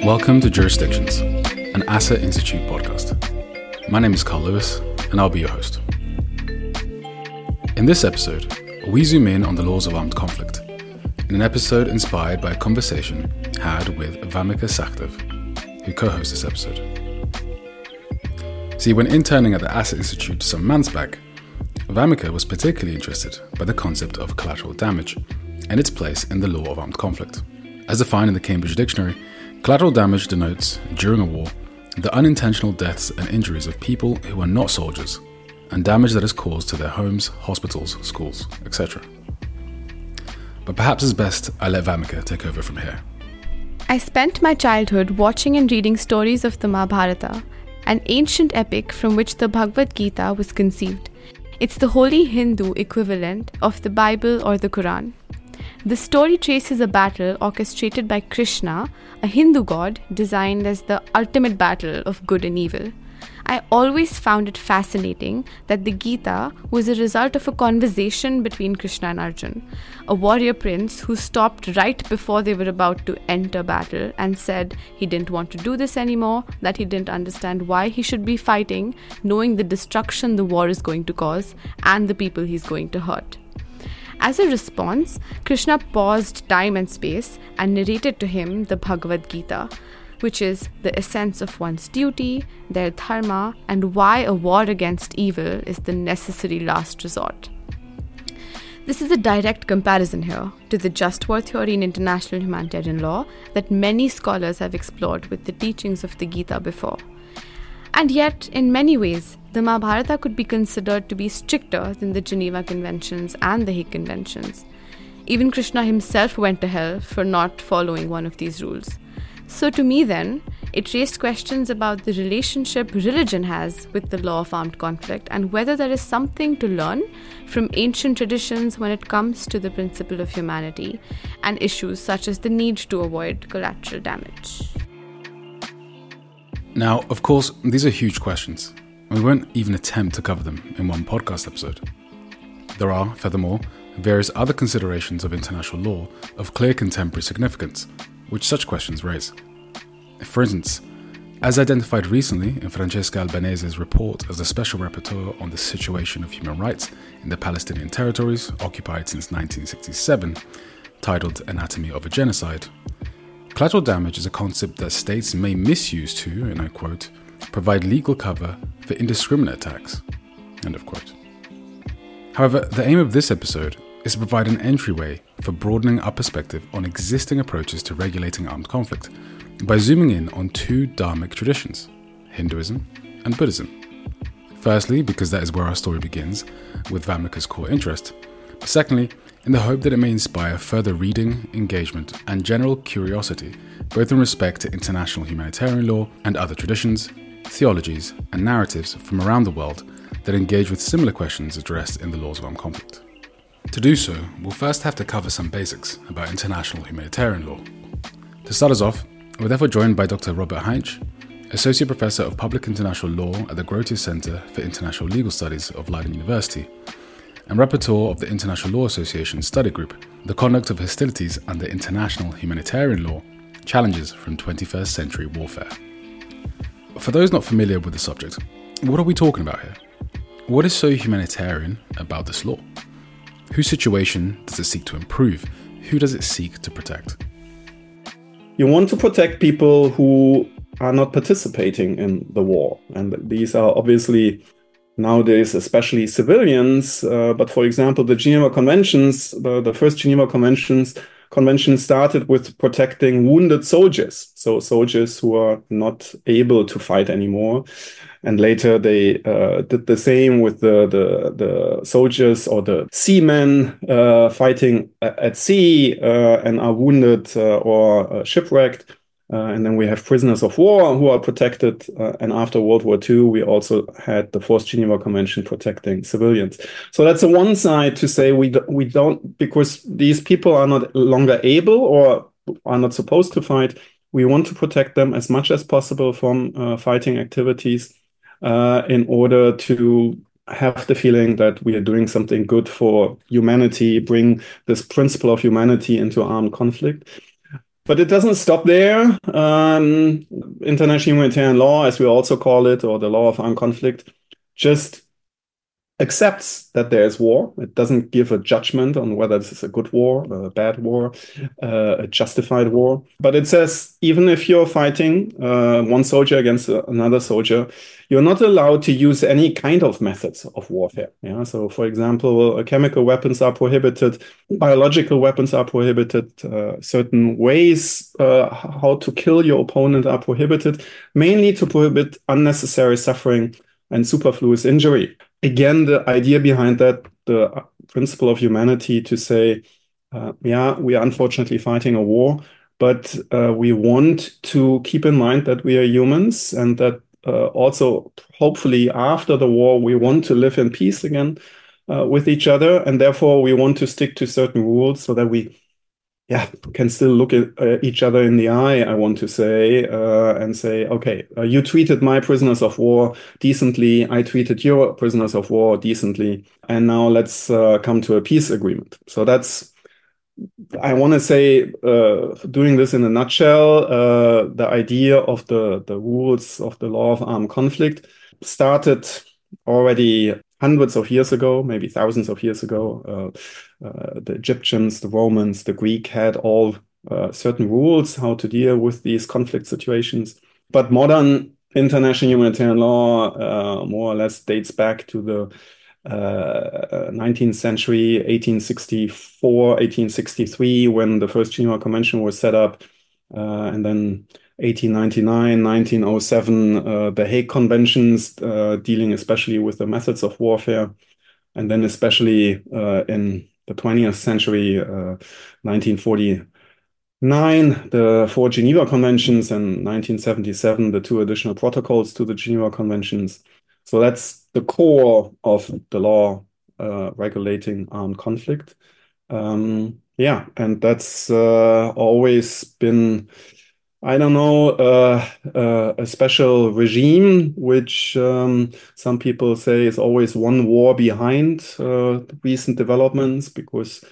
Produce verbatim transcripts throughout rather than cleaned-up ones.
Welcome to Jurisdictions, an Asset Institute podcast. My name is Carl Lewis, and I'll be your host. In this episode, we zoom in on the laws of armed conflict, in an episode inspired by a conversation had with Vamika Sachdev, who co-hosts this episode. See, when interning at the Asset Institute some months back, Vamika was particularly interested by the concept of collateral damage and its place in the law of armed conflict. As defined in the Cambridge Dictionary, collateral damage denotes, during a war, the unintentional deaths and injuries of people who are not soldiers, and damage that is caused to their homes, hospitals, schools, et cetera. But perhaps it's best I let Vamika take over from here. I spent my childhood watching and reading stories of the Mahabharata, an ancient epic from which the Bhagavad Gita was conceived. It's the holy Hindu equivalent of the Bible or the Quran. The story traces a battle orchestrated by Krishna, a Hindu god designed as the ultimate battle of good and evil. I always found it fascinating that the Gita was a result of a conversation between Krishna and Arjun, a warrior prince who stopped right before they were about to enter battle and said he didn't want to do this anymore, that he didn't understand why he should be fighting, knowing the destruction the war is going to cause and the people he's going to hurt. As a response, Krishna paused time and space and narrated to him the Bhagavad Gita, which is the essence of one's duty, their dharma, and why a war against evil is the necessary last resort. This is a direct comparison here to the just war theory in international humanitarian law that many scholars have explored with the teachings of the Gita before. And yet, in many ways, the Mahabharata could be considered to be stricter than the Geneva Conventions and the Hague Conventions. Even Krishna himself went to hell for not following one of these rules. So to me then, it raised questions about the relationship religion has with the law of armed conflict and whether there is something to learn from ancient traditions when it comes to the principle of humanity and issues such as the need to avoid collateral damage. Now, of course, these are huge questions, and we won't even attempt to cover them in one podcast episode. There are, furthermore, various other considerations of international law of clear contemporary significance, which such questions raise. For instance, as identified recently in Francesca Albanese's report as the Special Rapporteur on the situation of human rights in the Palestinian territories occupied since nineteen sixty-seven, titled Anatomy of a Genocide, collateral damage is a concept that states may misuse to, and I quote, provide legal cover for indiscriminate attacks, end of quote. However, the aim of this episode is to provide an entryway for broadening our perspective on existing approaches to regulating armed conflict by zooming in on two dharmic traditions, Hinduism and Buddhism. Firstly, because that is where our story begins, with Vamika's core interest. But secondly, in the hope that it may inspire further reading, engagement, and general curiosity, both in respect to international humanitarian law and other traditions, theologies, and narratives from around the world that engage with similar questions addressed in the laws of armed conflict. To do so, we'll first have to cover some basics about international humanitarian law. To start us off, we're therefore joined by Doctor Robert Heinz, Associate Professor of Public International Law at the Grotius Center for International Legal Studies of Leiden University, and Rapporteur of the International Law Association Study Group, The Conduct of Hostilities under International Humanitarian Law, Challenges from twenty-first Century Warfare. For those not familiar with the subject, what are we talking about here? What is so humanitarian about this law? Whose situation does it seek to improve? Who does it seek to protect? You want to protect people who are not participating in the war. And these are obviously nowadays especially civilians. Uh, but for example, the Geneva Conventions, the, the first Geneva Conventions, Convention started with protecting wounded soldiers. So soldiers who are not able to fight anymore. And later they uh, did the same with the, the, the soldiers or the seamen uh, fighting at sea uh, and are wounded uh, or uh, shipwrecked. Uh, and then we have prisoners of war who are protected. Uh, and after World War Two, we also had the Fourth Geneva Convention protecting civilians. So that's the one side to say we, do, we don't, because these people are not longer able or are not supposed to fight, we want to protect them as much as possible from uh, fighting activities uh, in order to have the feeling that we are doing something good for humanity, bring this principle of humanity into armed conflict. But it doesn't stop there. Um, international humanitarian law, as we also call it, or the law of armed conflict, just accepts that there is war. It doesn't give a judgment on whether this is a good war, a bad war, uh, a justified war. But it says even if you're fighting uh, one soldier against another soldier, you're not allowed to use any kind of methods of warfare. Yeah. So, for example, uh, chemical weapons are prohibited, biological weapons are prohibited, uh, certain ways uh, how to kill your opponent are prohibited, mainly to prohibit unnecessary suffering and superfluous injury. Again, the idea behind that, the principle of humanity, to say, uh, yeah, we are unfortunately fighting a war, but uh, we want to keep in mind that we are humans, and that uh, also, hopefully, after the war, we want to live in peace again uh, with each other, and therefore we want to stick to certain rules so that we yeah, can still look at uh, each other in the eye, I want to say, uh, and say, okay, uh, you treated my prisoners of war decently, I treated your prisoners of war decently, and now let's uh, come to a peace agreement. So that's, I want to say, uh, doing this in a nutshell, uh, the idea of the, the rules of the law of armed conflict started already hundreds of years ago, maybe thousands of years ago. Uh, uh, the Egyptians, the Romans, the Greek had all uh, certain rules how to deal with these conflict situations. But modern international humanitarian law uh, more or less dates back to the uh, nineteenth century, eighteen sixty-four, eighteen sixty-three, when the first Geneva Convention was set up, uh, and then eighteen ninety-nine, nineteen oh seven, uh, the Hague Conventions, uh, dealing especially with the methods of warfare, and then especially uh, in the twentieth century, uh, nineteen forty-nine, the four Geneva Conventions, and nineteen seventy-seven, the two additional protocols to the Geneva Conventions. So that's the core of the law uh, regulating armed conflict. Um, yeah, and that's uh, always been, I don't know, uh, uh, a special regime, which um, some people say is always one war behind uh, recent developments, because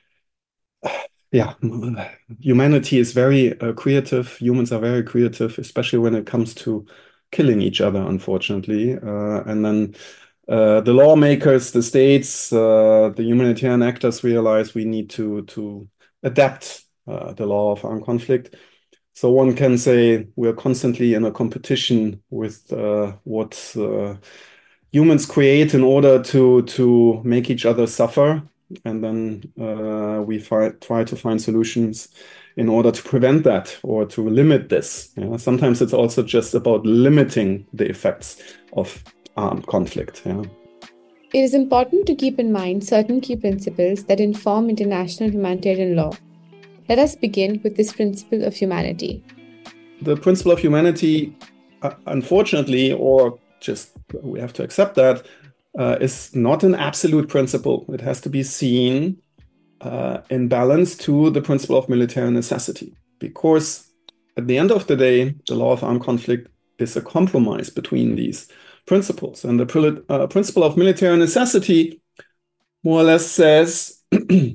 yeah, humanity is very uh, creative. Humans are very creative, especially when it comes to killing each other, unfortunately. Uh, and then uh, the lawmakers, the states, uh, the humanitarian actors realize we need to, to adapt uh, the law of armed conflict. So one can say we're constantly in a competition with uh, what uh, humans create in order to, to make each other suffer. And then uh, we fi- try to find solutions in order to prevent that or to limit this. Yeah? Sometimes it's also just about limiting the effects of armed conflict. Yeah? It is important to keep in mind certain key principles that inform international humanitarian law. Let us begin with this principle of humanity. The principle of humanity, uh, unfortunately, or just we have to accept that, Uh, is not an absolute principle. It has to be seen uh, in balance to the principle of military necessity. Because at the end of the day, the law of armed conflict is a compromise between these principles. And the uh, principle of military necessity more or less says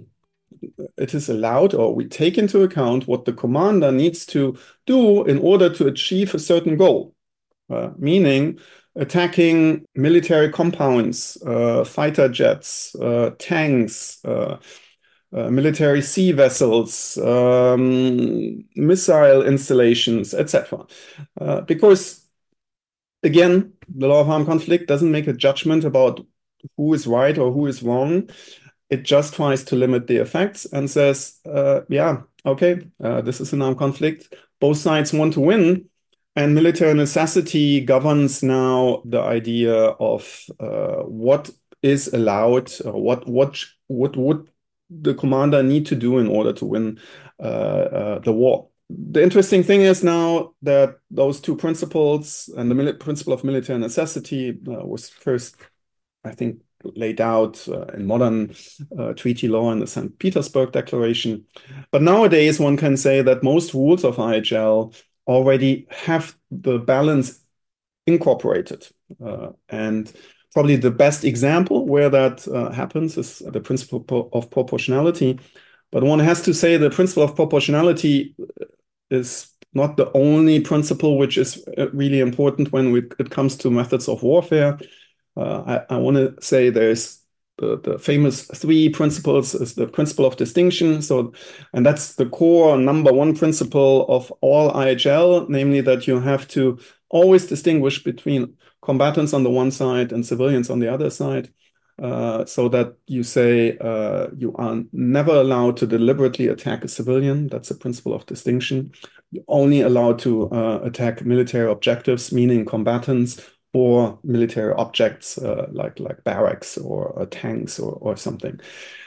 it is allowed, or we take into account what the commander needs to do in order to achieve a certain goal, uh, meaning attacking military compounds, uh, fighter jets, uh, tanks, uh, uh, military sea vessels, um, missile installations, et cetera. Uh, because, again, the law of armed conflict doesn't make a judgment about who is right or who is wrong. It just tries to limit the effects and says, uh, yeah, okay, uh, this is an armed conflict. Both sides want to win. And military necessity governs now the idea of uh, what is allowed, or what what what would the commander need to do in order to win uh, uh, the war. The interesting thing is now that those two principles, and the principle of military necessity uh, was first, I think, laid out uh, in modern uh, treaty law in the Saint Petersburg Declaration. But nowadays, one can say that most rules of I H L already have the balance incorporated. Uh, and probably the best example where that uh, happens is the principle of proportionality, But one has to say the principle of proportionality is not the only principle which is really important when we, it comes to methods of warfare. Uh, I, I want to say there's the, the famous three principles is the principle of distinction. So, and that's the core number one principle of all I H L, namely that you have to always distinguish between combatants on the one side and civilians on the other side. Uh, so that you say uh, you are never allowed to deliberately attack a civilian. That's a principle of distinction. You're only allowed to uh, attack military objectives, meaning combatants, or military objects uh, like, like barracks or uh, tanks or, or something.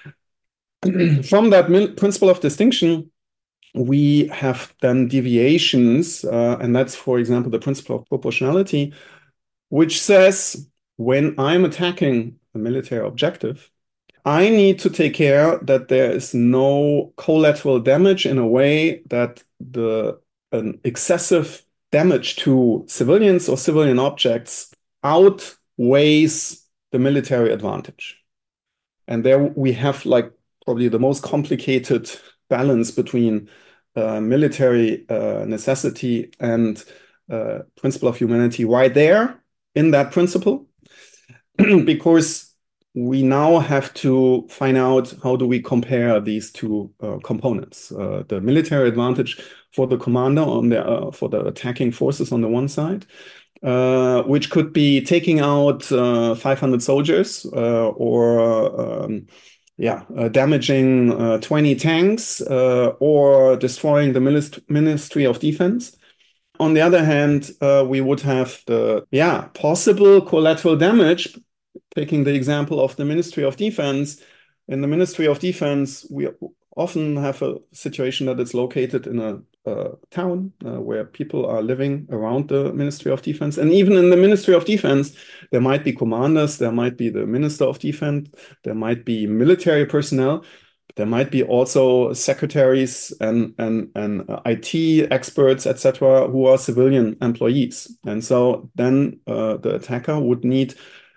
From that principle of distinction, we have then deviations, uh, and that's, for example, the principle of proportionality, which says when I'm attacking a military objective, I need to take care that there is no collateral damage in a way that the an excessive damage to civilians or civilian objects outweighs the military advantage. And there we have like probably the most complicated balance between uh, military uh, necessity and uh, principle of humanity right there in that principle, because we now have to find out how do we compare these two uh, components, uh, the military advantage for the commander on the uh, for the attacking forces on the one side, uh, which could be taking out uh, five hundred soldiers uh, or um, yeah, uh, damaging uh, twenty tanks uh, or destroying the minist- Ministry of Defense. On the other hand, uh, we would have the yeah possible collateral damage. Taking the example of the Ministry of Defense, in the Ministry of Defense, we often have a situation that it's located in a, a town uh, where people are living around the Ministry of Defense. And even in the Ministry of Defense, there might be commanders, there might be the Minister of Defense, there might be military personnel, there might be also secretaries and, and, and I T experts, et cetera, who are civilian employees. And so then uh, the attacker would need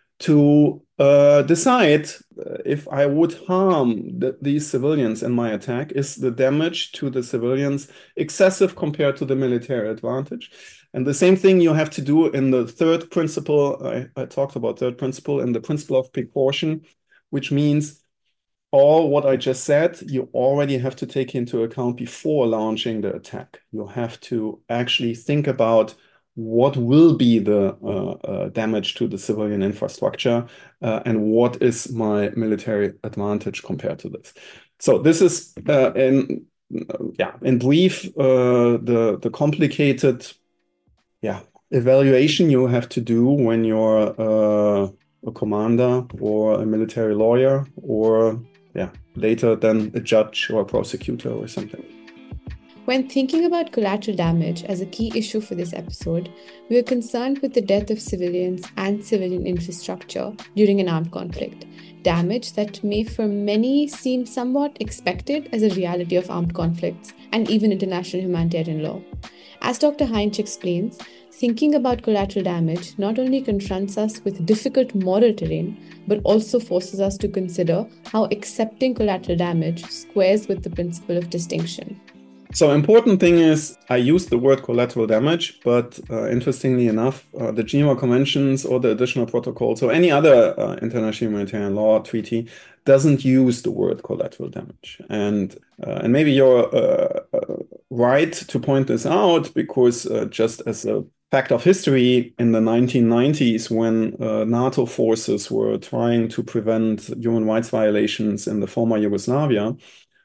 to uh, decide if I would harm the, these civilians in my attack. Is the damage to the civilians excessive compared to the military advantage? And the same thing you have to do in the third principle. I, I talked about third principle in the principle of precaution, which means all what I just said, you already have to take into account before launching the attack. You have to actually think about what will be the uh, uh, damage to the civilian infrastructure uh, and what is my military advantage compared to this. So this is uh, in uh, yeah in brief uh, the the complicated yeah evaluation you have to do when you're uh, a commander or a military lawyer or yeah later then a judge or a prosecutor or something. When thinking about collateral damage as a key issue for this episode, we are concerned with the death of civilians and civilian infrastructure during an armed conflict, damage that may for many seem somewhat expected as a reality of armed conflicts and even international humanitarian law. As Doctor Heinz explains, thinking about collateral damage not only confronts us with difficult moral terrain, but also forces us to consider how accepting collateral damage squares with the principle of distinction. So important thing is I use the word collateral damage, but uh, interestingly enough, uh, the Geneva Conventions or the additional protocols or any other uh, international humanitarian law treaty doesn't use the word collateral damage. And uh, and maybe you're uh, uh, right to point this out because uh, just as a fact of history, in the nineteen nineties, when uh, NATO forces were trying to prevent human rights violations in the former Yugoslavia,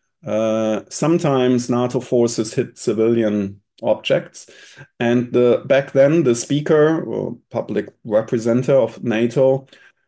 Uh, sometimes NATO forces hit civilian objects, and the, back then the speaker or public representative of NATO,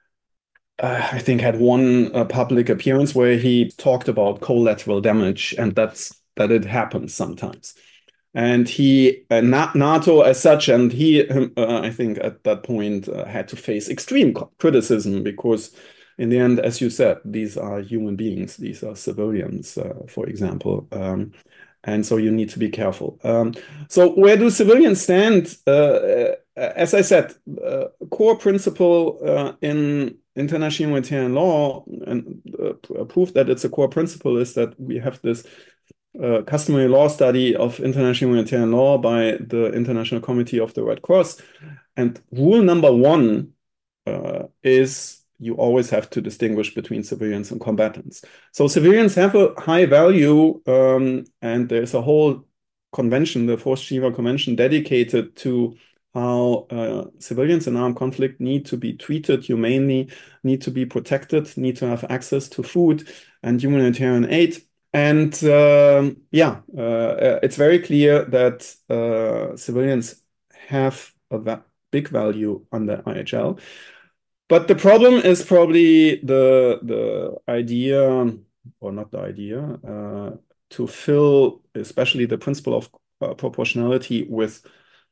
uh, I think, had one uh, public appearance where he talked about collateral damage, and that's that it happens sometimes. And he, uh, NATO as such, and he, uh, I think, at that point uh, had to face extreme criticism because. In the end, as you said, these are human beings. These are civilians, uh, for example. Um, and so you need to be careful. Um, so where do civilians stand? Uh, as I said, uh, core principle uh, in international humanitarian law, and uh, proof that it's a core principle is that we have this uh, customary law study of international humanitarian law by the International Committee of the Red Cross. And rule number one uh, is you always have to distinguish between civilians and combatants. So civilians have a high value, um, and there's a whole convention, the Fourth Geneva Convention, dedicated to how uh, civilians in armed conflict need to be treated humanely, need to be protected, need to have access to food and humanitarian aid. And um, yeah, uh, it's very clear that uh, civilians have a va big value under I H L. But the problem is probably the, the idea, or not the idea, uh, to fill especially the principle of uh, proportionality with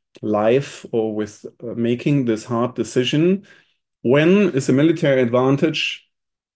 life, or with uh, making this hard decision. When is a military advantage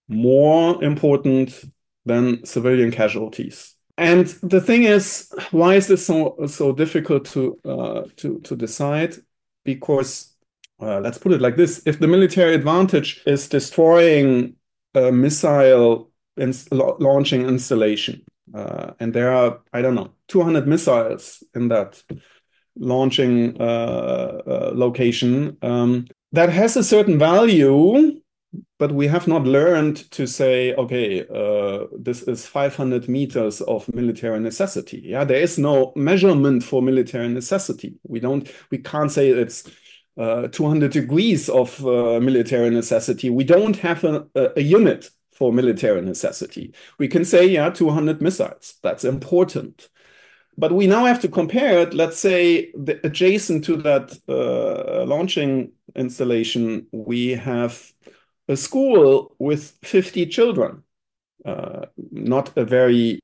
more important than civilian casualties? And the thing is, why is this so so difficult to uh, to to decide? Because uh, let's put it like this: if the military advantage is destroying a missile ins launching installation, uh, and there are, I don't know, two hundred missiles in that launching uh, uh, location, um, that has a certain value, but we have not learned to say, okay, uh, this is five hundred meters of military necessity. Yeah, there is no measurement for military necessity. We don't, we can't say it's uh, two hundred degrees of uh, military necessity. We don't have a, a, a unit for military necessity. We can say, yeah, two hundred missiles. That's important. But we now have to compare it. Let's say the, adjacent to that uh, launching installation, we have a school with fifty children. Uh, not a very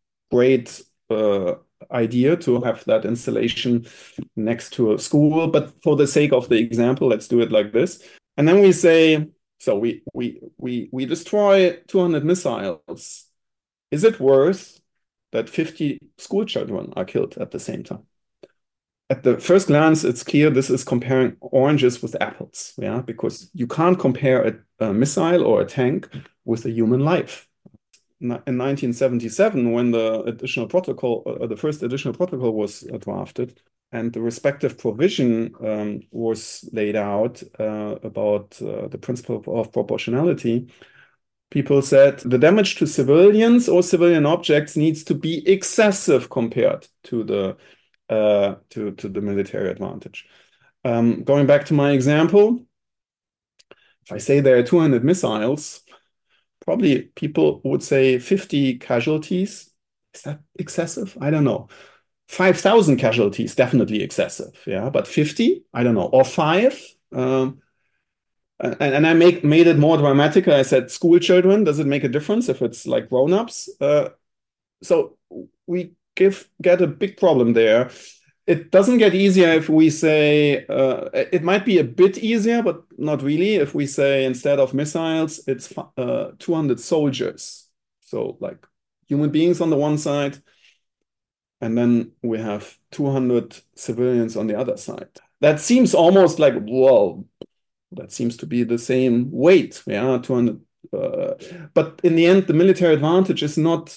great uh, idea to have that installation next to a school, but for the sake of the example, let's do it like this. And then we say, so we we we we destroy two hundred missiles. Is it worth that fifty school children are killed at the same time? At the first glance, it's clear this is comparing oranges with apples, yeah, because you can't compare a, a missile or a tank with a human life. In nineteen seventy-seven, when the additional protocol, uh, the first additional protocol was uh, drafted, and the respective provision um, was laid out uh, about uh, the principle of, of proportionality, people said the damage to civilians or civilian objects needs to be excessive compared to the uh, to to the military advantage. Um, going back to my example, if I say there are two hundred missiles, probably people would say fifty casualties. Is that excessive? I don't know. five thousand casualties, definitely excessive. Yeah, but fifty, I don't know, or five. Um, And, and I make, made it more dramatic. I said, school children, does it make a difference if it's like grown-ups? Uh, so we give get a big problem there. It doesn't get easier if we say, uh, it might be a bit easier, but not really. If we say instead of missiles, it's uh, two hundred soldiers. So like human beings on the one side, and then we have two hundred civilians on the other side. That seems almost like, whoa, that seems to be the same weight, yeah, two hundred. Uh, but in the end, the military advantage is not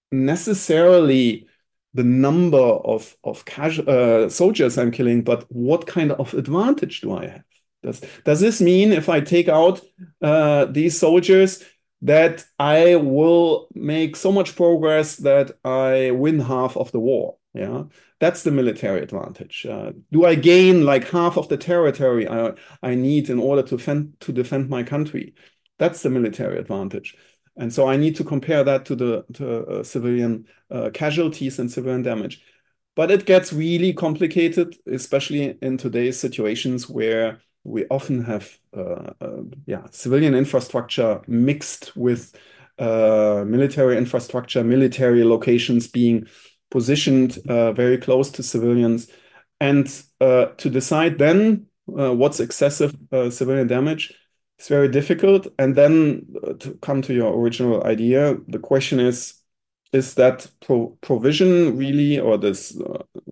necessarily the number of of casual uh, soldiers I'm killing, but what kind of advantage do I have? Does does this mean if I take out uh, these soldiers that I will make so much progress that I win half of the war? Yeah, that's the military advantage. Uh, do I gain like half of the territory I, I need in order to defend, to defend my country? That's the military advantage. And so I need to compare that to the to, uh, civilian uh, casualties and civilian damage. But it gets really complicated, especially in today's situations where we often have uh, uh, yeah, civilian infrastructure mixed with uh, military infrastructure, military locations being positioned uh, very close to civilians. And uh, to decide then uh, what's excessive uh, civilian damage, it's very difficult. And then uh, to come to your original idea, the question is, is that pro provision really, or this uh,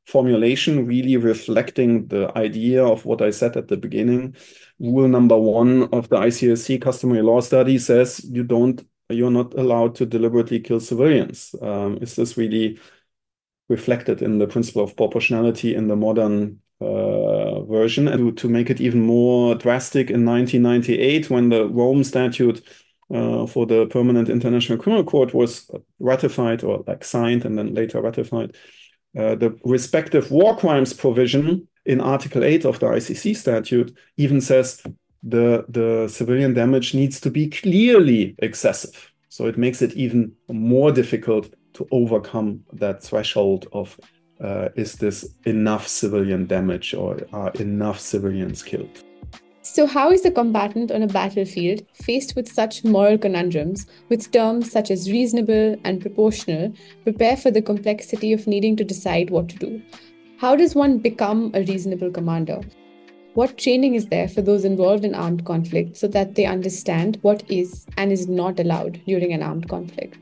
formulation really reflecting the idea of what I said at the beginning. Rule number one of the I C S C customary law study says you don't, you're not allowed to deliberately kill civilians. Um, is this really reflected in the principle of proportionality in the modern uh, version? And to, to make it even more drastic, in nineteen ninety-eight, when the Rome Statute uh, for the Permanent International Criminal Court was ratified, or like signed and then later ratified, uh, the respective war crimes provision in Article eight of the I C C statute even says the, the civilian damage needs to be clearly excessive. So it makes it even more difficult to overcome that threshold of uh, is this enough civilian damage or are enough civilians killed? So how is the combatant on a battlefield faced with such moral conundrums, with terms such as reasonable and proportional, prepare for the complexity of needing to decide what to do? How does one become a reasonable commander? What training is there for those involved in armed conflict so that they understand what is and is not allowed during an armed conflict?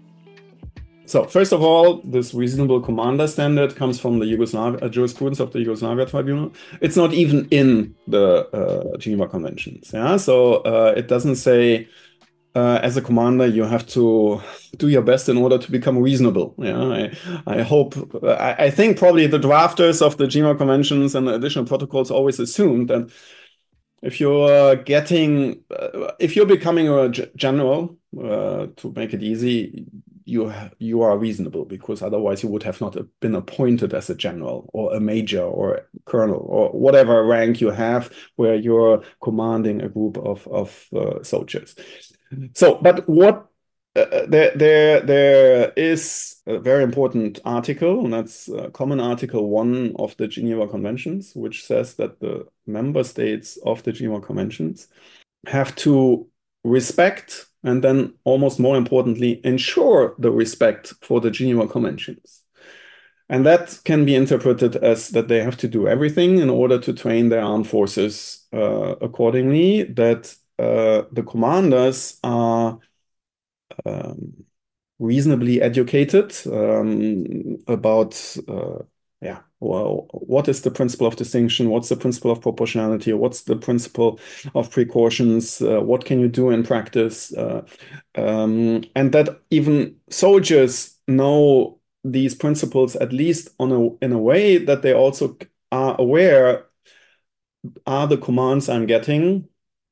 So first of all, this reasonable commander standard comes from the Yugoslavia uh, jurisprudence of the Yugoslavia Tribunal. It's not even in the uh, Geneva Conventions. Yeah, so uh, it doesn't say uh, as a commander you have to do your best in order to become reasonable. Yeah, I, I hope. I, I think probably the drafters of the Geneva Conventions and the additional protocols always assumed that if you're getting, uh, if you're becoming a g- general, uh, to make it easy, you you are reasonable, because otherwise you would have not been appointed as a general or a major or a colonel or whatever rank you have where you're commanding a group of, of uh, soldiers. So, but what uh, there, there, there is a very important article, and that's uh, Common Article one of the Geneva Conventions, which says that the member states of the Geneva Conventions have to respect, and then almost more importantly, ensure the respect for the Geneva Conventions. And that can be interpreted as that they have to do everything in order to train their armed forces uh, accordingly, that uh, the commanders are um, reasonably educated um, about uh, yeah, well, what is the principle of distinction? What's the principle of proportionality? What's the principle of precautions? Uh, what can you do in practice? Uh, um, and that even soldiers know these principles, at least on a, in a way that they also are aware, are the commands I'm getting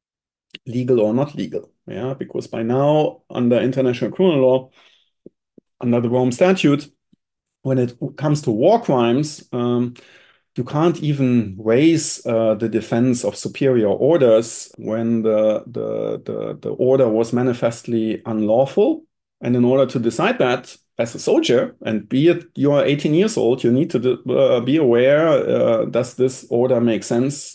legal or not legal? Yeah, because by now, under international criminal law, under the Rome Statute, when it comes to war crimes, um, you can't even raise uh, the defense of superior orders when the, the, the, the order was manifestly unlawful. And in order to decide that as a soldier, and be it you are eighteen years old, you need to uh, be aware, uh, does this order make sense?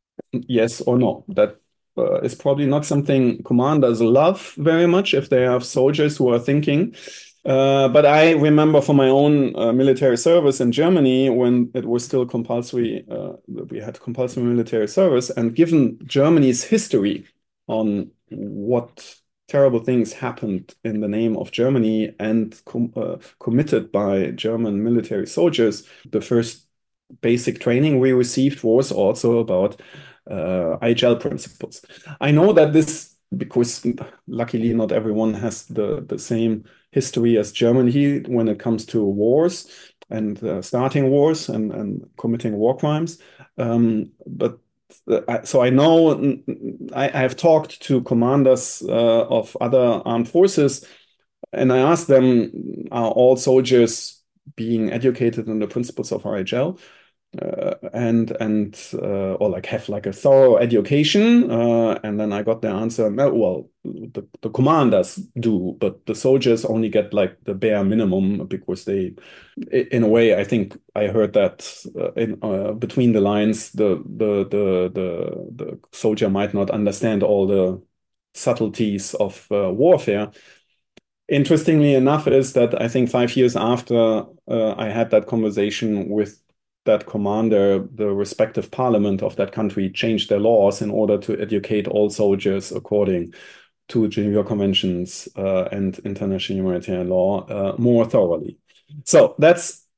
Yes or no? That uh, is probably not something commanders love very much if they have soldiers who are thinking. Uh, but I remember from my own uh, military service in Germany, when it was still compulsory, uh, we had compulsory military service, and given Germany's history on what terrible things happened in the name of Germany and com- uh, committed by German military soldiers, the first basic training we received was also about uh, I H L principles. I know that this, because luckily not everyone has the, the same history as Germany when it comes to wars and uh, starting wars and, and committing war crimes. Um, but uh, so I know, I, I have talked to commanders uh, of other armed forces, and I asked them, are all soldiers being educated in the principles of R H L? Uh, and and uh, or like have like a thorough education, uh, and then I got the answer, well, the, the commanders do, but the soldiers only get like the bare minimum, because they, in a way, I think I heard that uh, in uh, between the lines, the the the the the soldier might not understand all the subtleties of uh, warfare. Interestingly enough, is that I think five years after uh, I had that conversation with that commander, the respective parliament of that country changed their laws in order to educate all soldiers according to Geneva Conventions uh, and international humanitarian law uh, more thoroughly. So that's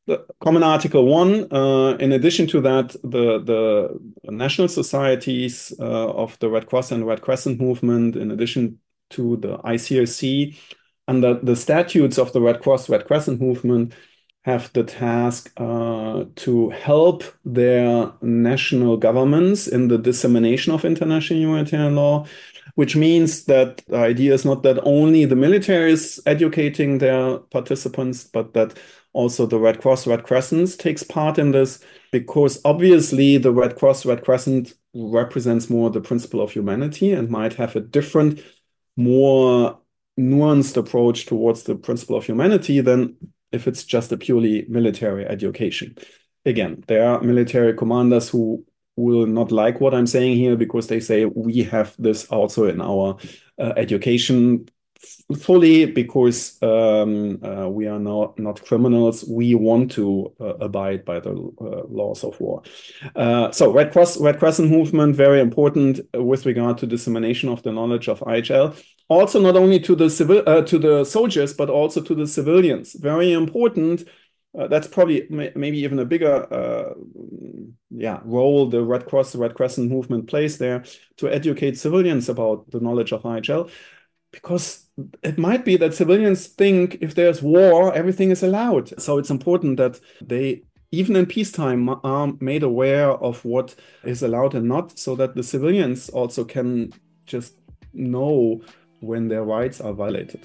the Common Article one. Uh, in addition to that, the, the national societies uh, of the Red Cross and Red Crescent movement, in addition to the I C R C, and the, the statutes of the Red Cross, Red Crescent movement have the task uh, to help their national governments in the dissemination of international humanitarian law, which means that the idea is not that only the military is educating their participants, but that also the Red Cross, Red Crescent takes part in this, because obviously the Red Cross, Red Crescent represents more the principle of humanity and might have a different, more nuanced approach towards the principle of humanity than if it's just a purely military education. Again, there are military commanders who will not like what I'm saying here, because they say we have this also in our uh, education fully, because um, uh, we are not, not criminals. We want to uh, abide by the uh, laws of war. Uh, so Red Cross, Red Crescent movement, very important with regard to dissemination of the knowledge of I H L. Also, not only to the civil, uh, to the soldiers, but also to the civilians. Very important. Uh, that's probably may, maybe even a bigger uh, yeah, role the Red Cross, the Red Crescent movement plays there, to educate civilians about the knowledge of I H L. Because it might be that civilians think if there's war, everything is allowed. So it's important that they, even in peacetime, are made aware of what is allowed and not, so that the civilians also can just know when their rights are violated.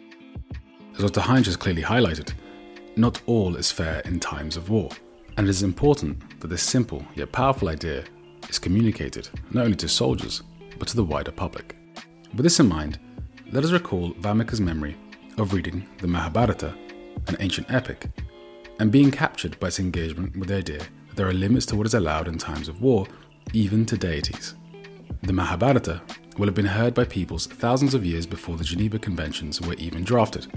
As Doctor Heinz has clearly highlighted, not all is fair in times of war, and it is important that this simple yet powerful idea is communicated not only to soldiers, but to the wider public. With this in mind, let us recall Vamika's memory of reading the Mahabharata, an ancient epic, and being captured by its engagement with the idea that there are limits to what is allowed in times of war, even to deities. The Mahabharata will have been heard by peoples thousands of years before the Geneva Conventions were even drafted.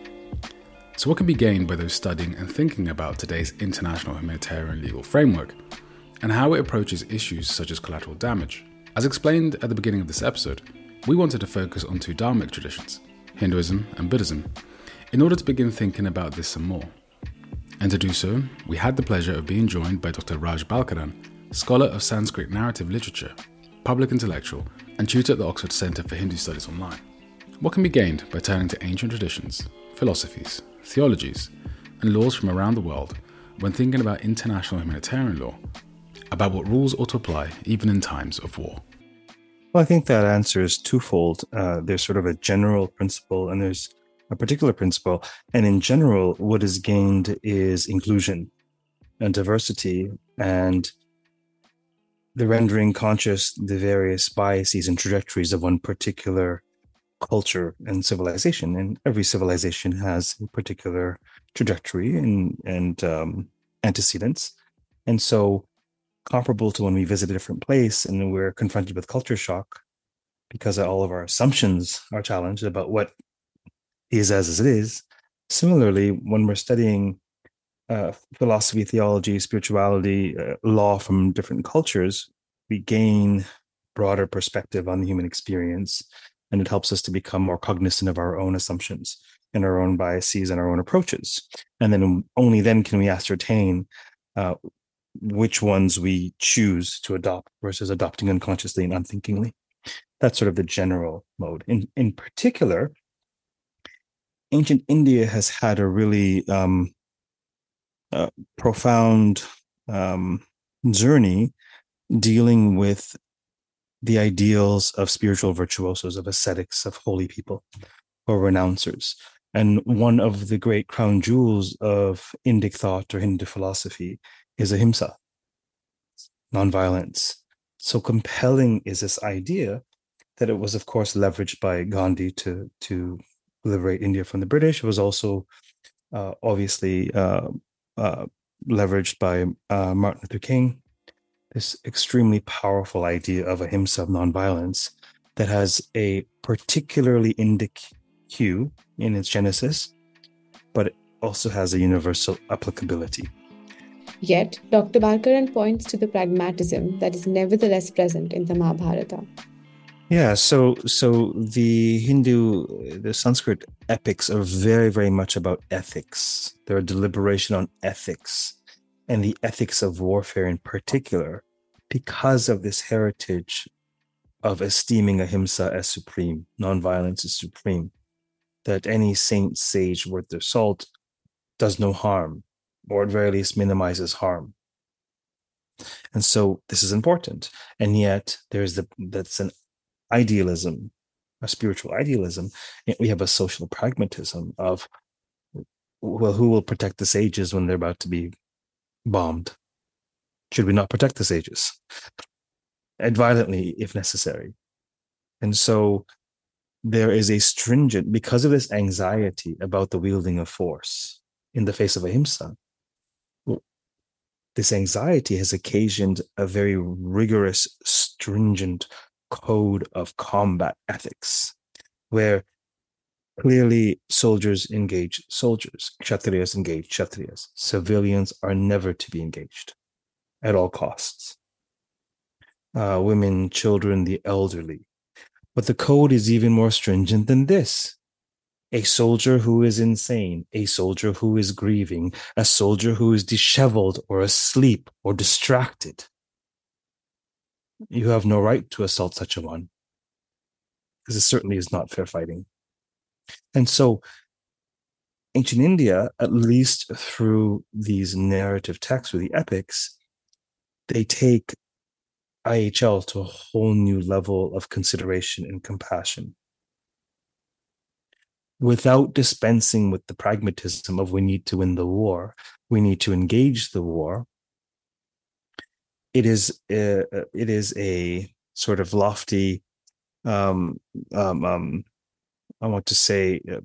So what can be gained by those studying and thinking about today's international humanitarian legal framework, and how it approaches issues such as collateral damage? As explained at the beginning of this episode, we wanted to focus on two Dharmic traditions, Hinduism and Buddhism, in order to begin thinking about this some more. And to do so, we had the pleasure of being joined by Doctor Raj Balkaran, scholar of Sanskrit narrative literature, public intellectual, and tutor at the Oxford Centre for Hindu Studies Online. What can be gained by turning to ancient traditions, philosophies, theologies, and laws from around the world when thinking about international humanitarian law, about what rules ought to apply even in times of war? Well, I think that answer is twofold. Uh, there's sort of a general principle and there's a particular principle. And in general, what is gained is inclusion and diversity and the rendering conscious the various biases and trajectories of one particular culture and civilization. And every civilization has a particular trajectory and, and um, antecedents. And so comparable to when we visit a different place and we're confronted with culture shock because all of our assumptions are challenged about what is as it is. Similarly, when we're studying uh, philosophy, theology, spirituality, uh, law from different cultures, we gain broader perspective on the human experience, and it helps us to become more cognizant of our own assumptions and our own biases and our own approaches. And then only then can we ascertain uh, which ones we choose to adopt versus adopting unconsciously and unthinkingly. That's sort of the general mode. In in particular, ancient India has had a really um, uh, profound um, journey dealing with the ideals of spiritual virtuosos, of ascetics, of holy people, or renouncers. And one of the great crown jewels of Indic thought or Hindu philosophy is ahimsa, nonviolence. So compelling is this idea that it was, of course, leveraged by Gandhi to, to liberate India from the British. It was also uh, obviously uh, uh, leveraged by uh, Martin Luther King. This extremely powerful idea of ahimsa, of nonviolence, that has a particularly Indic hue in its genesis, but it also has a universal applicability. Yet, Doctor Balkaran points to the pragmatism that is nevertheless present in the Mahabharata. Yeah, so so the Hindu, the Sanskrit epics are very, very much about ethics. They're a deliberation on ethics and the ethics of warfare in particular, because of this heritage of esteeming ahimsa as supreme, nonviolence is supreme, that any saint, sage worth their salt does no harm, or at very least minimizes harm. And so this is important. And yet there's the that's an idealism, a spiritual idealism. We have a social pragmatism of, well, who will protect the sages when they're about to be bombed? Should we not protect the sages? And violently, if necessary. And so there is a stringent, because of this anxiety about the wielding of force in the face of ahimsa, this anxiety has occasioned a very rigorous, stringent code of combat ethics, where clearly soldiers engage soldiers, kshatriyas engage kshatriyas. Civilians are never to be engaged at all costs. Uh, women, children, the elderly. But the code is even more stringent than this. A soldier who is insane, a soldier who is grieving, a soldier who is disheveled or asleep or distracted. You have no right to assault such a one, because it certainly is not fair fighting. And so ancient India, at least through these narrative texts or the epics, they take I H L to a whole new level of consideration and compassion, without dispensing with the pragmatism of we need to win the war, we need to engage the war. It is a, it is a sort of lofty, um, um, um, I want to say, uh,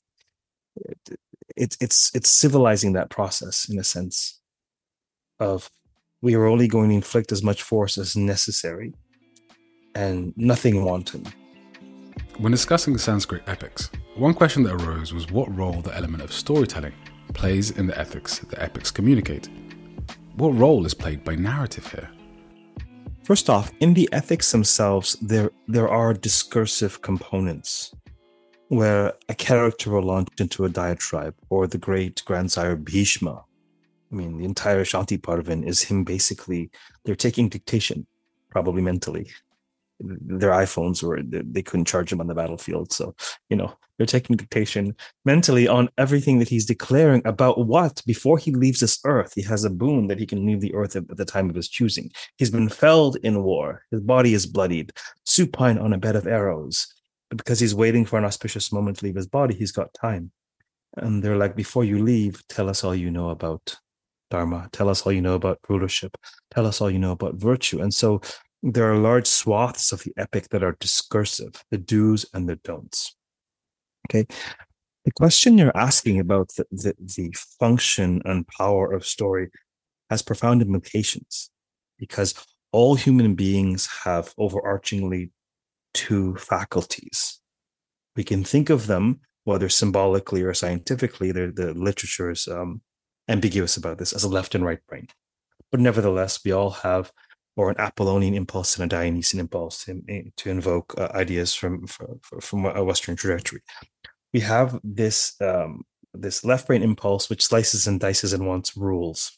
it's it's it's civilizing that process in a sense of, we are only going to inflict as much force as necessary and nothing wanton. When discussing the Sanskrit epics, one question that arose was what role the element of storytelling plays in the ethics the epics communicate. What role is played by narrative here? First off, in the ethics themselves, there there are discursive components where a character will launch into a diatribe, or the great grandsire Bhishma. I mean, the entire Shanti Parvan is him basically, they're taking dictation, probably mentally. Their iPhones were, they couldn't charge them on the battlefield. So, you know, they're taking dictation mentally on everything that he's declaring about what, before he leaves this earth, he has a boon that he can leave the earth at the time of his choosing. He's been felled in war. His body is bloodied, supine on a bed of arrows. But because he's waiting for an auspicious moment to leave his body, he's got time. And they're like, before you leave, tell us all you know about Dharma. Tell us all you know about rulership. Tell us all you know about virtue. And so there are large swaths of the epic that are discursive, the do's and the don'ts. Okay. The question you're asking about the, the, the function and power of story has profound implications, because all human beings have overarchingly two faculties. We can think of them, whether symbolically or scientifically, the literature is um, ambiguous about this, as a left and right brain. But nevertheless, we all have, or an Apollonian impulse and a Dionysian impulse to, to invoke uh, ideas from, from, from a Western trajectory. We have this, um, this left brain impulse which slices and dices and wants rules.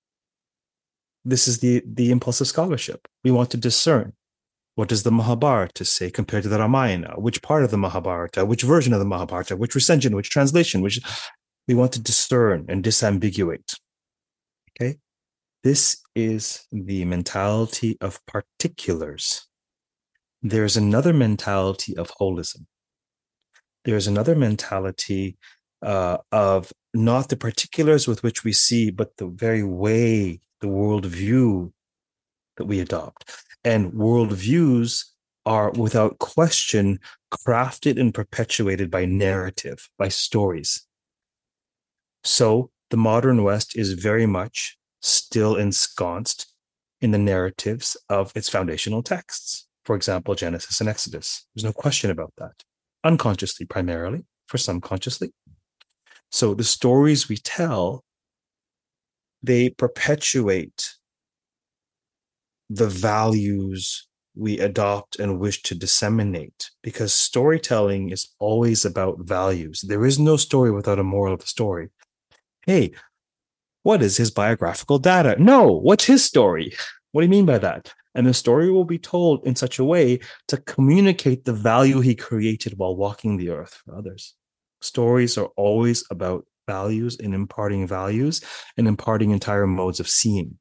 This is the, the impulse of scholarship. We want to discern. What does the Mahabharata say compared to the Ramayana? Which part of the Mahabharata? Which version of the Mahabharata? Which recension? Which translation? Which we want to discern and disambiguate. Okay, this is the mentality of particulars. There's another mentality of holism. There's another mentality uh, of not the particulars with which we see, but the very way, the worldview that we adopt. And worldviews are, without question, crafted and perpetuated by narrative, by stories. So the modern West is very much still ensconced in the narratives of its foundational texts. For example, Genesis and Exodus. There's no question about that. Unconsciously, primarily, for some consciously. So the stories we tell, they perpetuate the values we adopt and wish to disseminate, because storytelling is always about values. There is no story without a moral of the story. Hey, what is his biographical data? No, what's his story? What do you mean by that? And the story will be told in such a way to communicate the value he created while walking the earth for others. Stories are always about values and imparting values and imparting entire modes of seeing.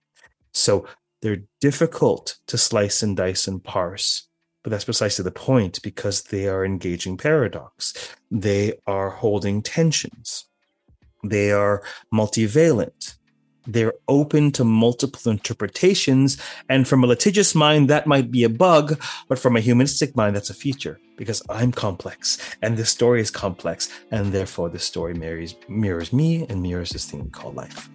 So they're difficult to slice and dice and parse, but that's precisely the point, because they are engaging paradox. They are holding tensions. They are multivalent. They're open to multiple interpretations. And from a litigious mind, that might be a bug, but from a humanistic mind, that's a feature, because I'm complex and this story is complex. And therefore, this story mirrors, mirrors me and mirrors this thing we call life.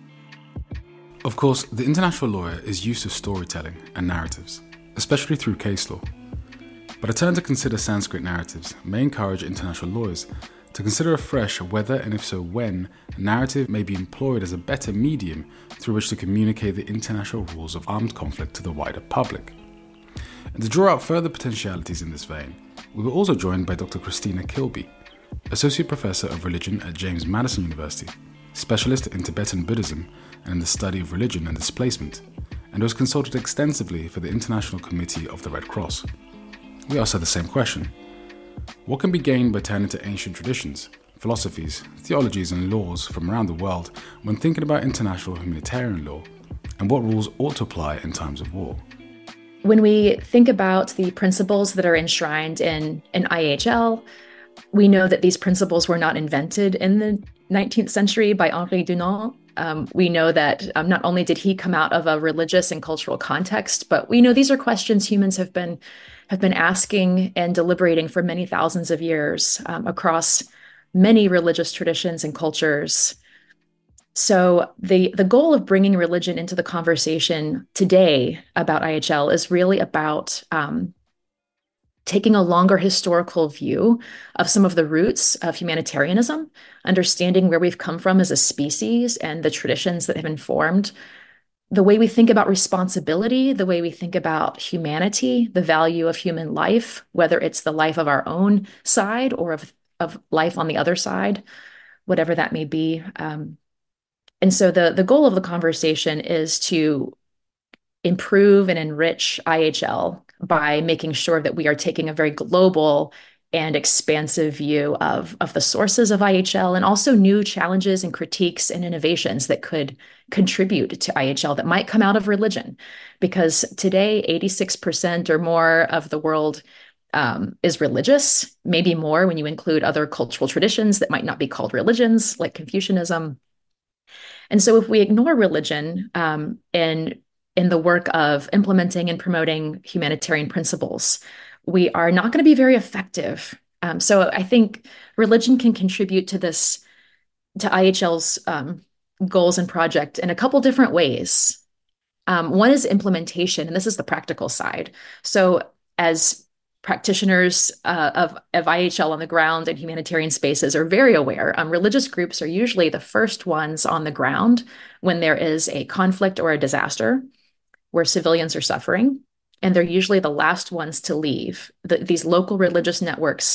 Of course, the international lawyer is used to storytelling and narratives, especially through case law. But a turn to consider Sanskrit narratives may encourage international lawyers to consider afresh whether, and if so when, a narrative may be employed as a better medium through which to communicate the international rules of armed conflict to the wider public. And to draw out further potentialities in this vein, we were also joined by Doctor Christina Kilby, Associate Professor of Religion at James Madison University, specialist in Tibetan Buddhism and in the study of religion and displacement, and was consulted extensively for the International Committee of the Red Cross. We asked her the same question. What can be gained by turning to ancient traditions, philosophies, theologies and laws from around the world when thinking about international humanitarian law, and what rules ought to apply in times of war? When we think about the principles that are enshrined in, in I H L, we know that these principles were not invented in the nineteenth century by Henri Dunant. Um, we know that um, not only did he come out of a religious and cultural context, but we know these are questions humans have been have been asking and deliberating for many thousands of years um, across many religious traditions and cultures. So the, the goal of bringing religion into the conversation today about I H L is really about um, taking a longer historical view of some of the roots of humanitarianism, understanding where we've come from as a species and the traditions that have informed the way we think about responsibility, the way we think about humanity, the value of human life, whether it's the life of our own side or of, of life on the other side, whatever that may be. Um, and so the, the goal of the conversation is to improve and enrich I H L by making sure that we are taking a very global and expansive view of, of the sources of I H L, and also new challenges and critiques and innovations that could contribute to I H L that might come out of religion. Because today, eighty-six percent or more of the world um, is religious, maybe more when you include other cultural traditions that might not be called religions, like Confucianism. And so if we ignore religion um, in, in the work of implementing and promoting humanitarian principles, we are not going to be very effective. Um, so I think religion can contribute to this, to I H L's um, goals and project in a couple different ways. Um, one is implementation, and this is the practical side. So as practitioners uh, of, of I H L on the ground and humanitarian spaces are very aware, um, religious groups are usually the first ones on the ground when there is a conflict or a disaster where civilians are suffering. And they're usually the last ones to leave. The, these local religious networks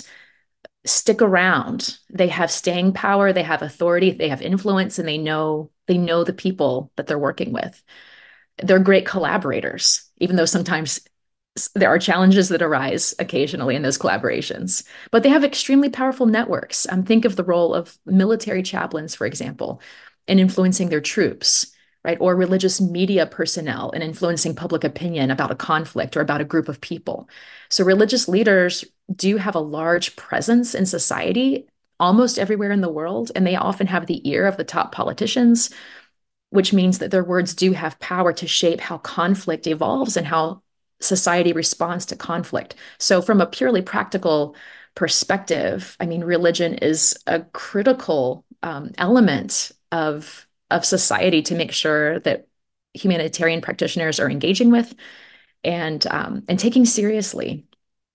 stick around. They have staying power, they have authority, they have influence, and they know they know the people that they're working with. They're great collaborators, even though sometimes there are challenges that arise occasionally in those collaborations. But they have extremely powerful networks. Um, think of the role of military chaplains, for example, in influencing their troops. Right, or religious media personnel and influencing public opinion about a conflict or about a group of people. So religious leaders do have a large presence in society almost everywhere in the world, and they often have the ear of the top politicians, which means that their words do have power to shape how conflict evolves and how society responds to conflict. So from a purely practical perspective, I mean, religion is a critical um, element of of society to make sure that humanitarian practitioners are engaging with and, um, and taking seriously.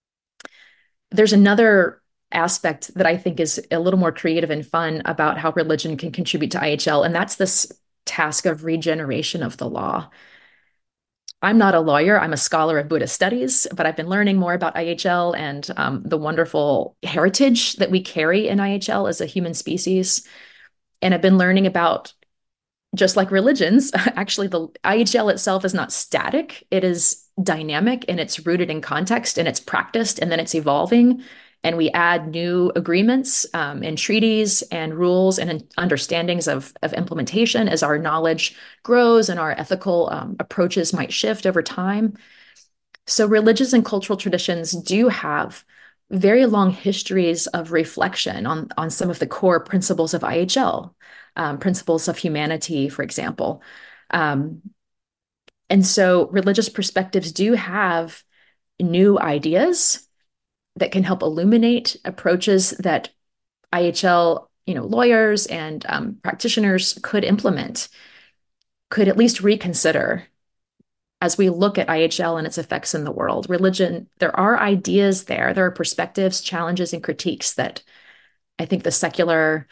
There's another aspect that I think is a little more creative and fun about how religion can contribute to I H L, and that's this task of regeneration of the law. I'm not a lawyer. I'm a scholar of Buddhist studies, but I've been learning more about I H L and um, the wonderful heritage that we carry in I H L as a human species. And I've been learning about, just like religions, actually, the I H L itself is not static. It is dynamic, and it's rooted in context, and it's practiced, and then it's evolving. And we add new agreements um, and treaties and rules and understandings of, of implementation as our knowledge grows and our ethical um, approaches might shift over time. So religious and cultural traditions do have very long histories of reflection on, on some of the core principles of I H L, um, principles of humanity, for example. Um, and so religious perspectives do have new ideas that can help illuminate approaches that I H L, you know, lawyers and um, practitioners could implement, could at least reconsider as we look at I H L and its effects in the world. Religion, there are ideas there, there are perspectives, challenges, and critiques that I think the secular,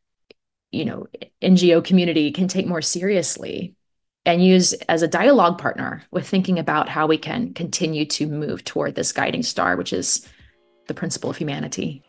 you know, N G O community can take more seriously and use as a dialogue partner with thinking about how we can continue to move toward this guiding star, which is the principle of humanity.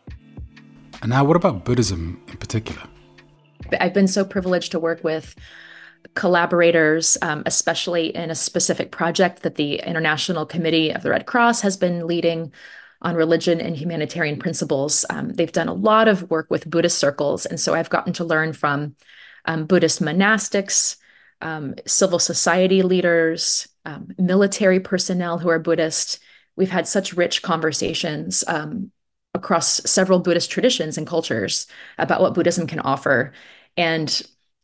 And now, what about Buddhism in particular? I've been so privileged to work with collaborators, um, especially in a specific project that the International Committee of the Red Cross has been leading on religion and humanitarian principles. Um, they've done a lot of work with Buddhist circles, and so I've gotten to learn from um, Buddhist monastics, um, civil society leaders, um, military personnel who are Buddhist. We've had such rich conversations um, across several Buddhist traditions and cultures about what Buddhism can offer. And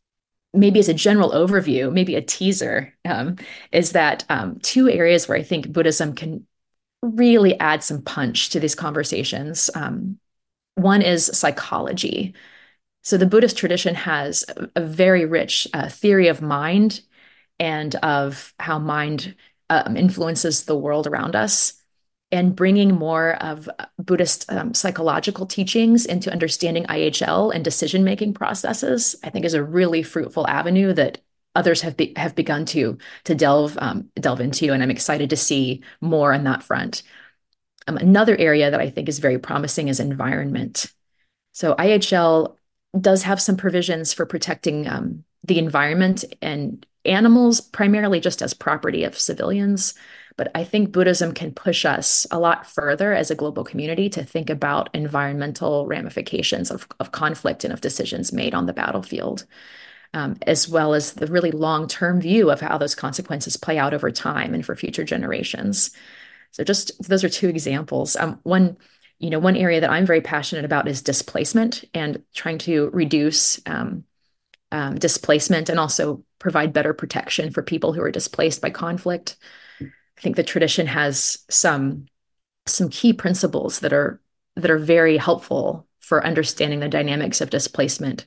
maybe as a general overview, maybe a teaser, um, is that um, two areas where I think Buddhism can really add some punch to these conversations. Um, one is psychology. So the Buddhist tradition has a, a very rich uh, theory of mind and of how mind um, influences the world around us. And bringing more of Buddhist um, psychological teachings into understanding I H L and decision-making processes, I think is a really fruitful avenue that others have be- have begun to, to delve, um, delve into, and I'm excited to see more on that front. Um, another area that I think is very promising is environment. So I H L does have some provisions for protecting um, the environment and animals, primarily just as property of civilians. But I think Buddhism can push us a lot further as a global community to think about environmental ramifications of, of conflict and of decisions made on the battlefield, um, as well as the really long-term view of how those consequences play out over time and for future generations. So just those are two examples. Um, one, you know, one area that I'm very passionate about is displacement and trying to reduce um, um, displacement and also provide better protection for people who are displaced by conflict. I think the tradition has some some key principles that are that are very helpful for understanding the dynamics of displacement.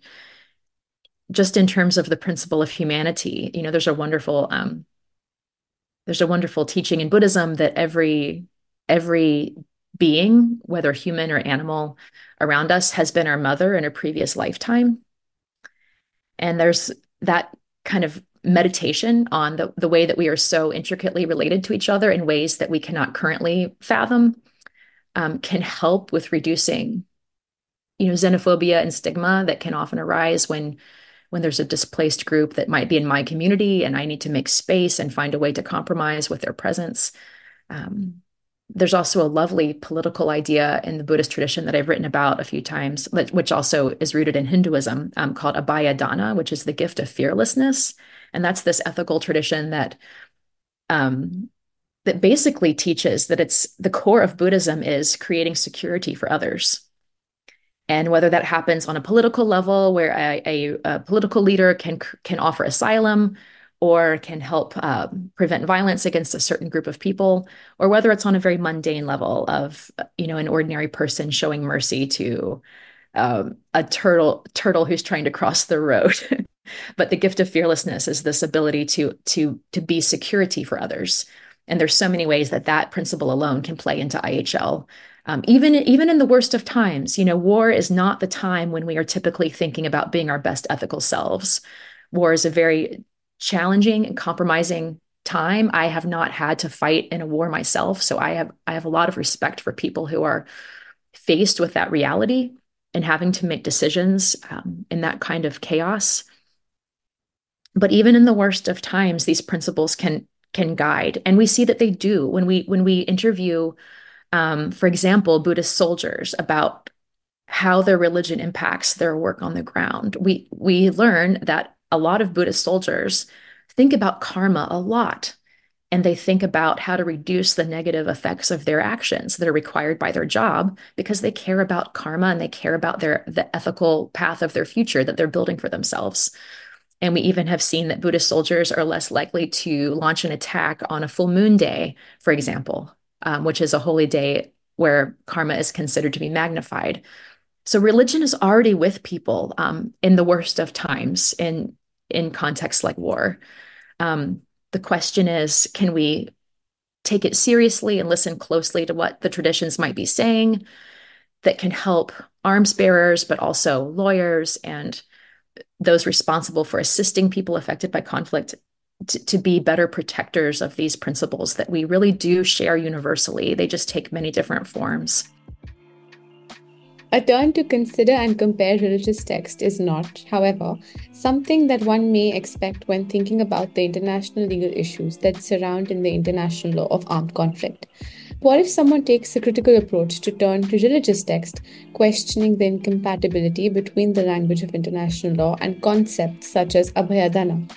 Just in terms of the principle of humanity, you know, there's a wonderful um, there's a wonderful teaching in Buddhism that every every being, whether human or animal, around us has been our mother in a previous lifetime. And there's that kind of meditation on the, the way that we are so intricately related to each other in ways that we cannot currently fathom, um, can help with reducing, you know, xenophobia and stigma that can often arise when when there's a displaced group that might be in my community and I need to make space and find a way to compromise with their presence. Um, there's also a lovely political idea in the Buddhist tradition that I've written about a few times, which also is rooted in Hinduism, um, called Abhaya Dana, which is the gift of fearlessness. And that's this ethical tradition that um, that basically teaches that it's the core of Buddhism is creating security for others. And whether that happens on a political level, where a, a, a political leader can can offer asylum or can help uh, prevent violence against a certain group of people, or whether it's on a very mundane level of, you know, an ordinary person showing mercy to um, a turtle turtle who's trying to cross the road. But the gift of fearlessness is this ability to to to be security for others. And there's so many ways that that principle alone can play into I H L. Um, even, even in the worst of times, you know, war is not the time when we are typically thinking about being our best ethical selves. War is a very challenging and compromising time. I have not had to fight in a war myself, so I have I have a lot of respect for people who are faced with that reality and having to make decisions um, in that kind of chaos. But even in the worst of times, these principles can can guide, and we see that they do when we when we interview, um, for example, Buddhist soldiers about how their religion impacts their work on the ground. We we learn that a lot of Buddhist soldiers think about karma a lot, and they think about how to reduce the negative effects of their actions that are required by their job because they care about karma and they care about their the ethical path of their future that they're building for themselves. And we even have seen that Buddhist soldiers are less likely to launch an attack on a full moon day, for example, um, which is a holy day where karma is considered to be magnified. So religion is already with people um, in the worst of times in in contexts like war. Um, the question is, can we take it seriously and listen closely to what the traditions might be saying that can help arms bearers, but also lawyers and those responsible for assisting people affected by conflict to, to be better protectors of these principles that we really do share universally. They just take many different forms. A turn to consider and compare religious text is not, however, something that one may expect when thinking about the international legal issues that surround in the international law of armed conflict. What if someone takes a critical approach to turn to religious text, questioning the incompatibility between the language of international law and concepts such as Abhayadana?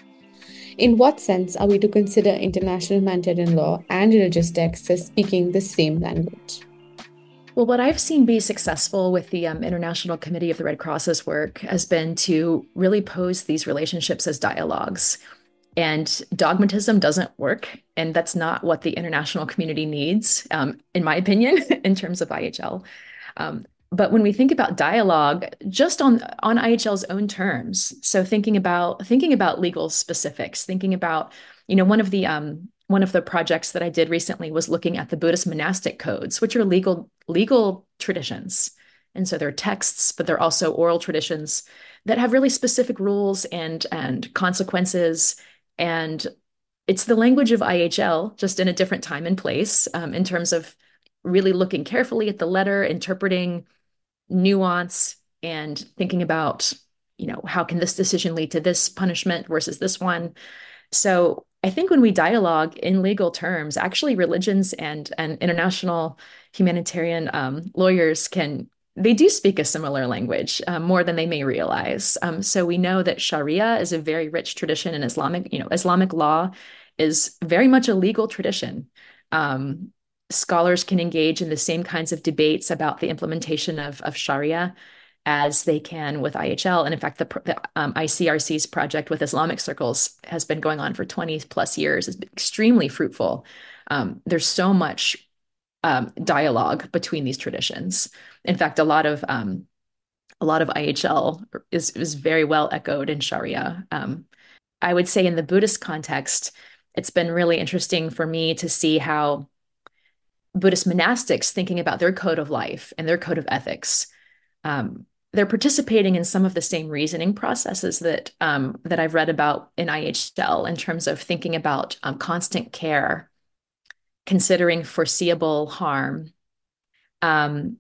In what sense are we to consider international humanitarian law and religious texts as speaking the same language? Well, what I've seen be successful with the um, International Committee of the Red Cross's work has been to really pose these relationships as dialogues. And dogmatism doesn't work, and that's not what the international community needs, um, in my opinion, in terms of I H L. Um, but when we think about dialogue, just on on I H L's own terms, so thinking about thinking about legal specifics, thinking about, you know, one of the um, one of the projects that I did recently was looking at the Buddhist monastic codes, which are legal legal traditions. And so they're texts, but they're also oral traditions that have really specific rules and, and consequences. And it's the language of I H L, just in a different time and place, um, in terms of really looking carefully at the letter, interpreting nuance, and thinking about, you know, how can this decision lead to this punishment versus this one? So I think when we dialogue in legal terms, actually religions and, and international humanitarian um, lawyers can, they do speak a similar language um, more than they may realize. Um, so we know that Sharia is a very rich tradition in Islamic, you know, Islamic law is very much a legal tradition. Um, scholars can engage in the same kinds of debates about the implementation of, of Sharia as they can with I H L. And in fact, the, the um, I C R C's project with Islamic circles has been going on for twenty plus years. It's been extremely fruitful. Um, there's so much um, dialogue between these traditions. In fact, a lot of um, a lot of I H L is, is very well echoed in Sharia. Um, I would say in the Buddhist context, it's been really interesting for me to see how Buddhist monastics thinking about their code of life and their code of ethics, um, they're participating in some of the same reasoning processes that um, that I've read about in I H L in terms of thinking about um, constant care, considering foreseeable harm. Um,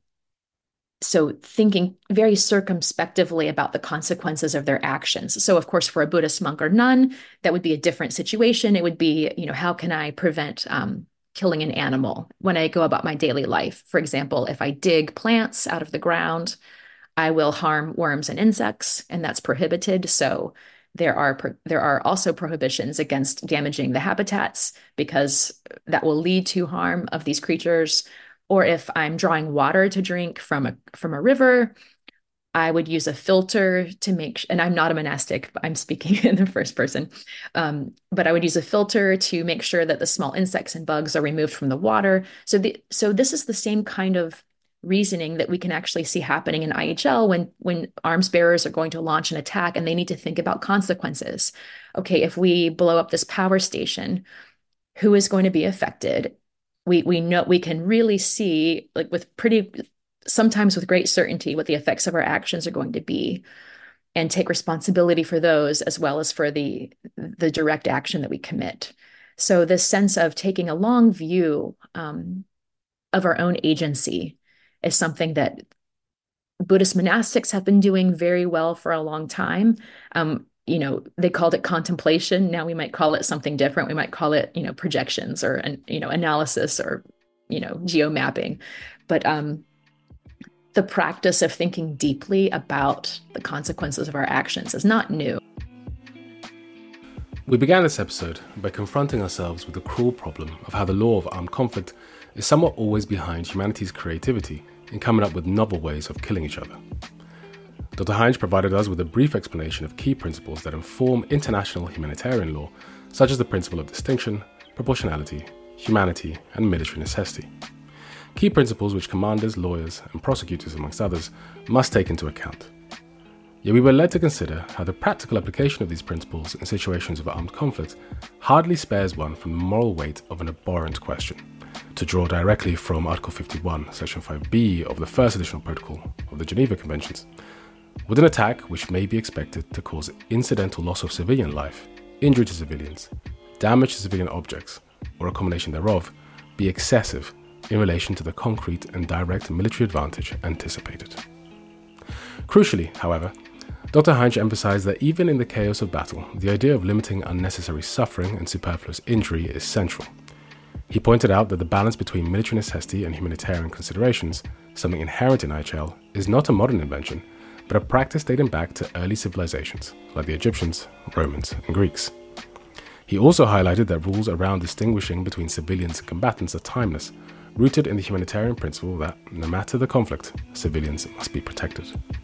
so thinking very circumspectively about the consequences of their actions. So of course, for a Buddhist monk or nun, that would be a different situation. It would be, you know, how can I prevent um, killing an animal when I go about my daily life? For example, if I dig plants out of the ground, I will harm worms and insects, and that's prohibited. So there are there are also prohibitions against damaging the habitats because that will lead to harm of these creatures. Or if I'm drawing water to drink from a from a river, I would use a filter to make, and I'm not a monastic, I'm speaking in the first person, um, but I would use a filter to make sure that the small insects and bugs are removed from the water. So the so this is the same kind of reasoning that we can actually see happening in I H L when when arms bearers are going to launch an attack and they need to think about consequences. Okay, if we blow up this power station, who is going to be affected? We we know we can really see, like with pretty sometimes with great certainty, what the effects of our actions are going to be, and take responsibility for those as well as for the the direct action that we commit. So this sense of taking a long view um, of our own agency is something that Buddhist monastics have been doing very well for a long time. Um, you know, they called it contemplation. Now we might call it something different. We might call it, you know, projections or, you know, analysis or, you know, geomapping. But um, the practice of thinking deeply about the consequences of our actions is not new. We began this episode by confronting ourselves with the cruel problem of how the law of armed conflict is somewhat always behind humanity's creativity in coming up with novel ways of killing each other. Doctor Heinz provided us with a brief explanation of key principles that inform international humanitarian law, such as the principle of distinction, proportionality, humanity, and military necessity. Key principles which commanders, lawyers, and prosecutors, amongst others, must take into account. Yet we were led to consider how the practical application of these principles in situations of armed conflict hardly spares one from the moral weight of an abhorrent question. To draw directly from Article fifty-one, Section five B of the First Additional Protocol of the Geneva Conventions, would an attack which may be expected to cause incidental loss of civilian life, injury to civilians, damage to civilian objects, or a combination thereof, be excessive in relation to the concrete and direct military advantage anticipated? Crucially, however, Doctor Heinz emphasized that even in the chaos of battle, the idea of limiting unnecessary suffering and superfluous injury is central. He pointed out that the balance between military necessity and humanitarian considerations, something inherent in I H L, is not a modern invention, but a practice dating back to early civilizations like the Egyptians, Romans, and Greeks. He also highlighted that rules around distinguishing between civilians and combatants are timeless, rooted in the humanitarian principle that, no matter the conflict, civilians must be protected.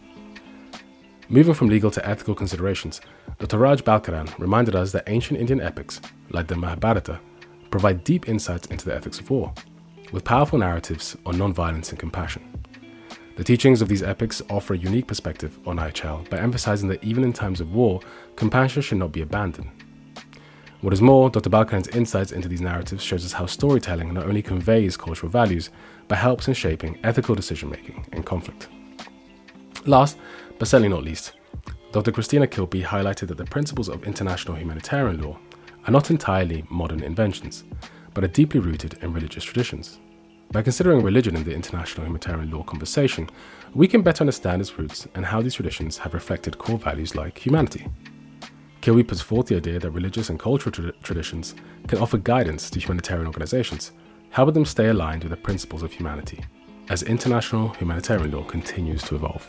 Moving from legal to ethical considerations, Doctor Raj Balkaran reminded us that ancient Indian epics, like the Mahabharata, provide deep insights into the ethics of war, with powerful narratives on non-violence and compassion. The teachings of these epics offer a unique perspective on I H L by emphasizing that even in times of war, compassion should not be abandoned. What is more, Doctor Balkaran's insights into these narratives shows us how storytelling not only conveys cultural values, but helps in shaping ethical decision-making in conflict. Last, but certainly not least, Doctor Christina Kilby highlighted that the principles of international humanitarian law are not entirely modern inventions, but are deeply rooted in religious traditions. By considering religion in the international humanitarian law conversation, we can better understand its roots and how these traditions have reflected core values like humanity. Kilby puts forth the idea that religious and cultural tra- traditions can offer guidance to humanitarian organizations, helping them stay aligned with the principles of humanity, as international humanitarian law continues to evolve.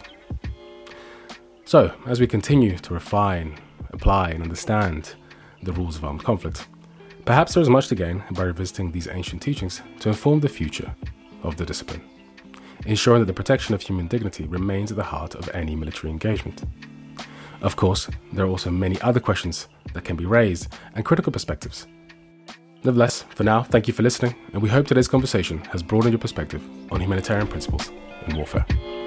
So, as we continue to refine, apply, and understand the rules of armed conflict, perhaps there is much to gain by revisiting these ancient teachings to inform the future of the discipline, ensuring that the protection of human dignity remains at the heart of any military engagement. Of course, there are also many other questions that can be raised and critical perspectives. Nevertheless, for now, thank you for listening, and we hope today's conversation has broadened your perspective on humanitarian principles in warfare.